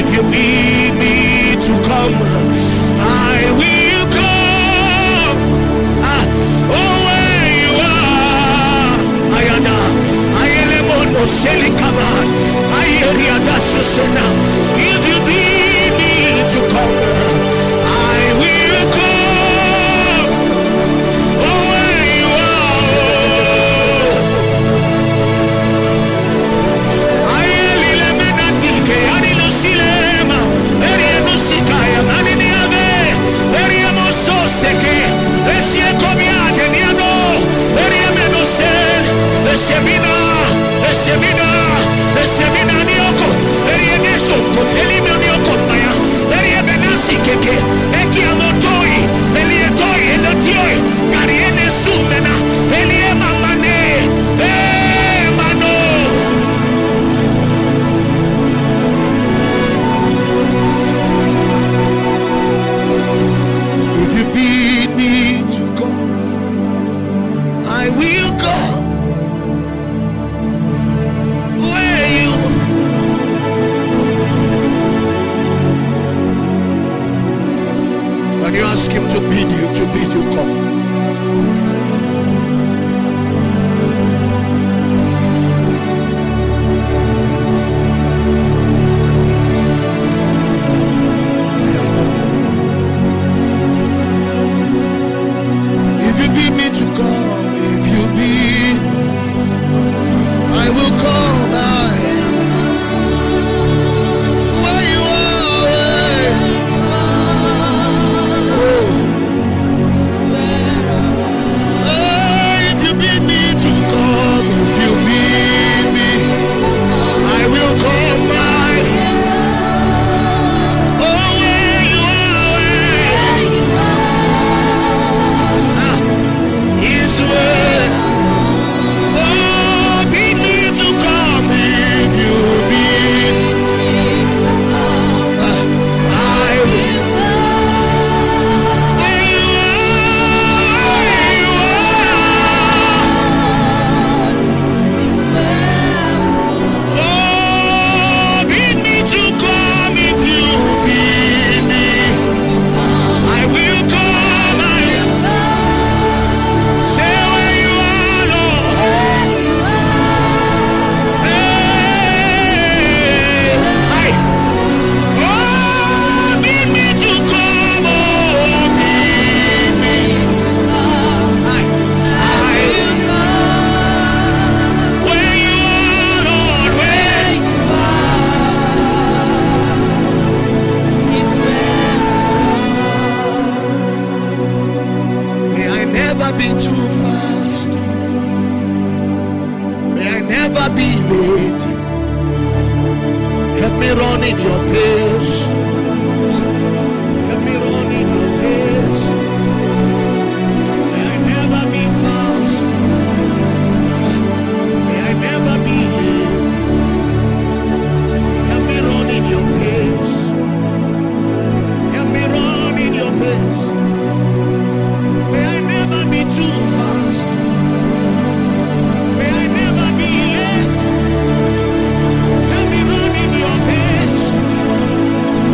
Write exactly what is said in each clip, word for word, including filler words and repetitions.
If you need me to come, I will come. Ah, oh, where you are, Ayada, Ayelemono Selikama, Ayeriada Susena. If you need me to come, I will come. Oh, where you are, Ayelile Menatike, Anilo Silema, Eriano Sikaya, Maniniave, Eriamo Soseke, Esie Komiade, Niano, Eriameno Sen, Esemina, Esemina, Esemina Nioko, Erieneso, Kofelino Nioko Maya, Eriamenasi Keke, Ekiamotoi, Elietoi, Elatioi, Kariene Sumena, Eliema Mane, Emano. If you bid me to come, I will go. Where you? When you ask him to bid you, to bid you come. If you bid me to come, if you bid, I will come. I, where you are, where? Oh. Oh, if you bid me to come, if you bid me, I will come. I, oh, where you are, where? Ah, is where. Oh, bid me to come, if you bid, ah, I will. Where you are, oh, bid me to come, if you bid me, I will come. I say where you are, Lord. Hey, I, oh, bid me to come, oh, bid me. I, I, where you are, Lord, where? May I never be too fast. May I never be late. Help me run in your pace. Help me run in your pace. May I never be fast. May I never be late. Help me run in your pace. Help me run in your pace. May I never be too fast. May I never be late. Help me run in your pace.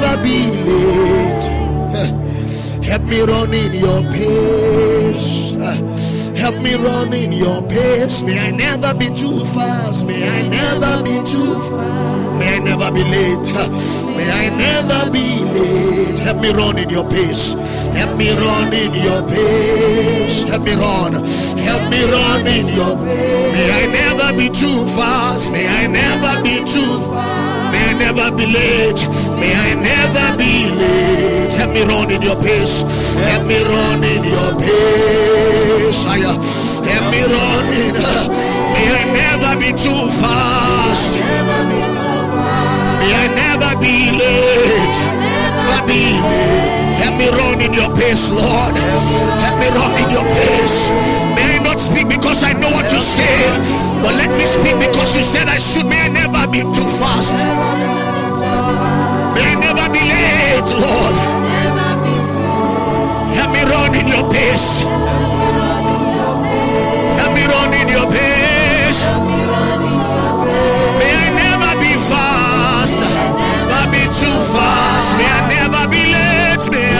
never be late. Help me run in your pace. Help me run in your pace. May I never be too fast. May I never be too fast. May I never be late. May I never be late. Help me run in your pace. Help me run in your pace. Help me run. Help me run in your pace. May I never be too fast. May I never be too fast. May I never be late. May I never be late. Help me run in your pace. Help me run in your pace. Help me run in. May I never be too fast. May I never be late. Never be late. Help me run in your pace, Lord. Help me run in your pace. May I not speak because I know what to say, but let me speak because you said I should. May I never be too fast. May I never be late, Lord. Help me run in your pace. Help me run in your pace. May I never be fast. Never be too fast. May I never be late. May I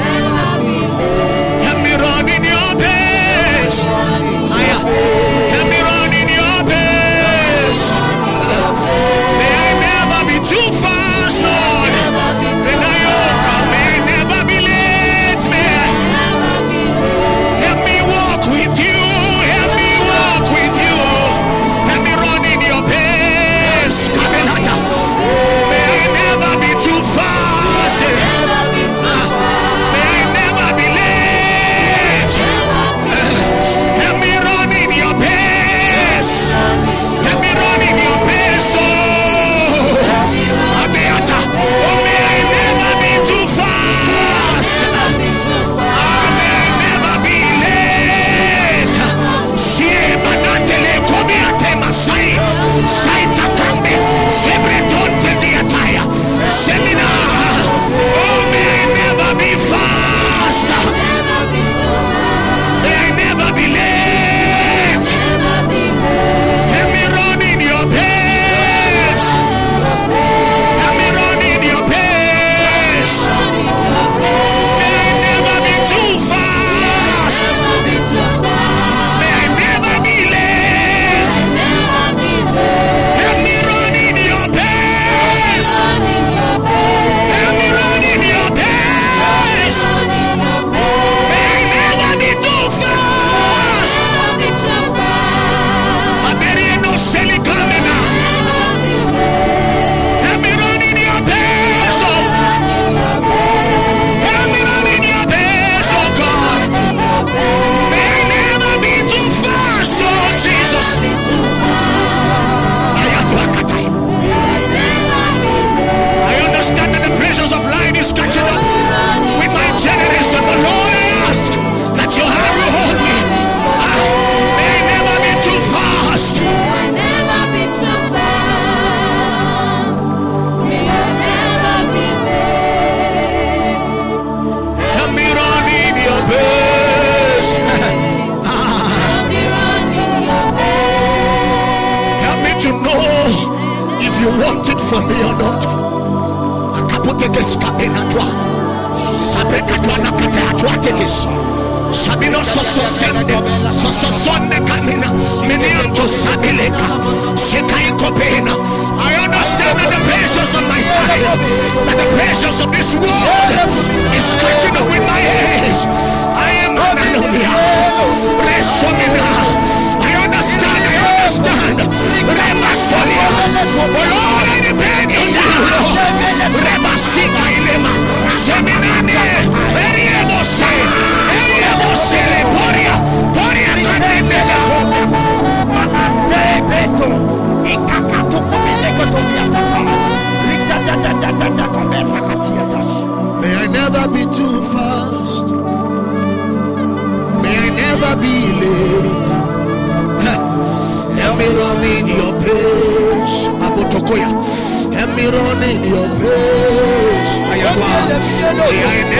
help me run in your pace. Help me run in your pace. May I never be too fast, Lord. May I never be late. May I help me walk with you. Help me walk with you. Help me run in your pace. May I never be too fast. May I never be late. Help me run in your pace. Help me run in your pace. Oh, may I never be too fast. May I never be late. Saita Kambe, Sebretonte Diataya, Seminar. Oh, may I never be fast. May I never be late. Help me run in your pace. Help me run in your pace. May I never be too fast. May I never be late. Help me run in your pace. Help me run in your pace. May I never be too fast. Aderiendo Selikamena. Help me run in your pace. Oh. Help me run in your pace, oh God. May I never be too fast, oh Jesus. I understand that the pressures of life is catching up with my generation, but Lord, I ask that your hand will hold me. Ah, may I never be too fast. May I never be too fast. May I never be late. Help me run in your pace. Help me run in your pace. Help me to know if you want it for me or not. Sabino soso sende soso sonne kamina minianto sabileka shekai kopena. I understand that the pressures of my time, that the pressures of this world is catching up with my age. I am an anomaly. Resomina. I understand, I understand. Remasolia. Oh Lord, I depend on you, Lord. Remasita ilema. Seminane. Eriemo se. Eriemo se le poria. Poria kanenela. Manante beto. Ikakato kumene kotomia tata. Rikata da da da da kometa katiatas. May I never be too fast. May I never be late. Help me run in your pace. Abotokoya. Help me run in your pace. May I